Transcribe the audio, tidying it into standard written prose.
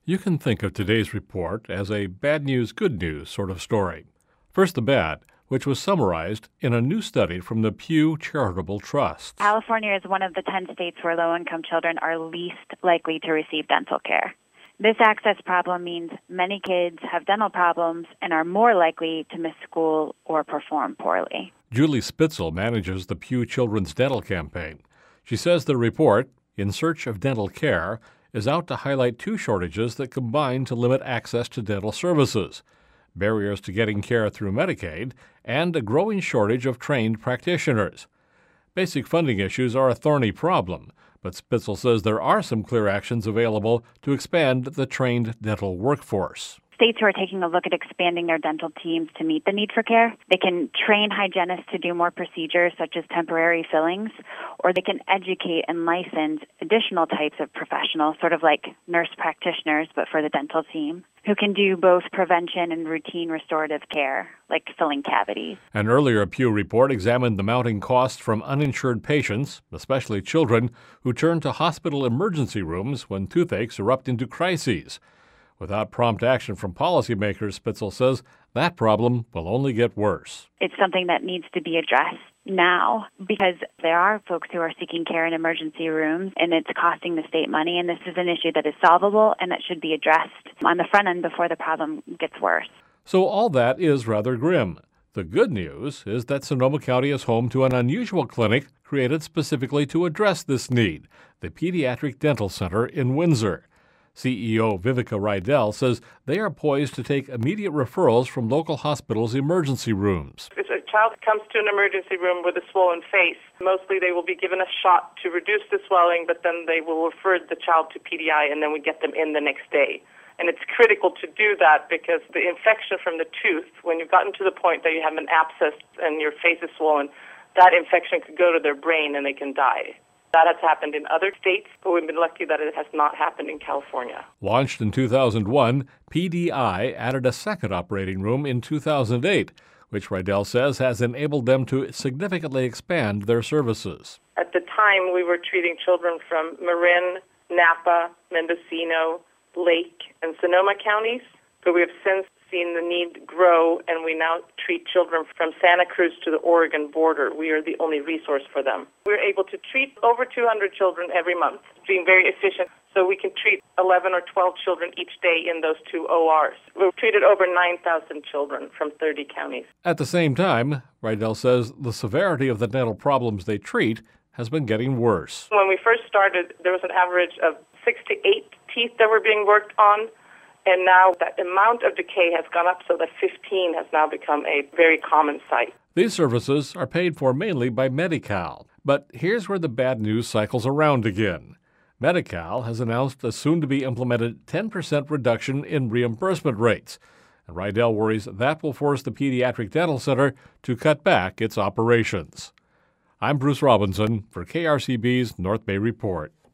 You can think of today's report as a bad news, good news sort of story. First, the bad, which was summarized in a new study from the Pew Charitable Trust. California is one of the 10 states where low-income children are least likely to receive dental care. This access problem means many kids have dental problems and are more likely to miss school or perform poorly. Julie Spitzel manages the Pew Children's Dental Campaign. She says the report, In Search of Dental Care, is out to highlight two shortages that combine to limit access to dental services: barriers to getting care through Medicaid and a growing shortage of trained practitioners. Basic funding issues are a thorny problem, but Spitzel says there are some clear actions available to expand the trained dental workforce. States who are taking a look at expanding their dental teams to meet the need for care, they can train hygienists to do more procedures such as temporary fillings, or they can educate and license additional types of professionals, sort of like nurse practitioners, but for the dental team, who can do both prevention and routine restorative care, like filling cavities. An earlier Pew report examined the mounting costs from uninsured patients, especially children, who turn to hospital emergency rooms when toothaches erupt into crises. Without prompt action from policymakers, Spitzel says that problem will only get worse. It's something that needs to be addressed now because there are folks who are seeking care in emergency rooms and it's costing the state money, and this is an issue that is solvable and that should be addressed on the front end before the problem gets worse. So all that is rather grim. The good news is that Sonoma County is home to an unusual clinic created specifically to address this need, the Pediatric Dental Center in Windsor. CEO Vivica Rydell says they are poised to take immediate referrals from local hospitals' emergency rooms. If a child comes to an emergency room with a swollen face, mostly they will be given a shot to reduce the swelling, but then they will refer the child to PDI, and then we get them in the next day. And it's critical to do that because the infection from the tooth, when you've gotten to the point that you have an abscess and your face is swollen, that infection could go to their brain and they can die. That has happened in other states, but we've been lucky that it has not happened in California. Launched in 2001, PDI added a second operating room in 2008, which Rydell says has enabled them to significantly expand their services. At the time, we were treating children from Marin, Napa, Mendocino, Lake, and Sonoma counties, but we have since seen the need grow, and we now treat children from Santa Cruz to the Oregon border. We are the only resource for them. We're able to treat over 200 children every month, being very efficient, so we can treat 11 or 12 children each day in those two ORs. We've treated over 9,000 children from 30 counties. At the same time, Rydell says the severity of the dental problems they treat has been getting worse. When we first started, there was an average of 6 to 8 teeth that were being worked on. And now that amount of decay has gone up so that 15 has now become a very common sight. These services are paid for mainly by Medi-Cal. But here's where the bad news cycles around again. Medi-Cal has announced a soon-to-be-implemented 10% reduction in reimbursement rates. And Rydell worries that will force the Pediatric Dental Center to cut back its operations. I'm Bruce Robinson for KRCB's North Bay Report.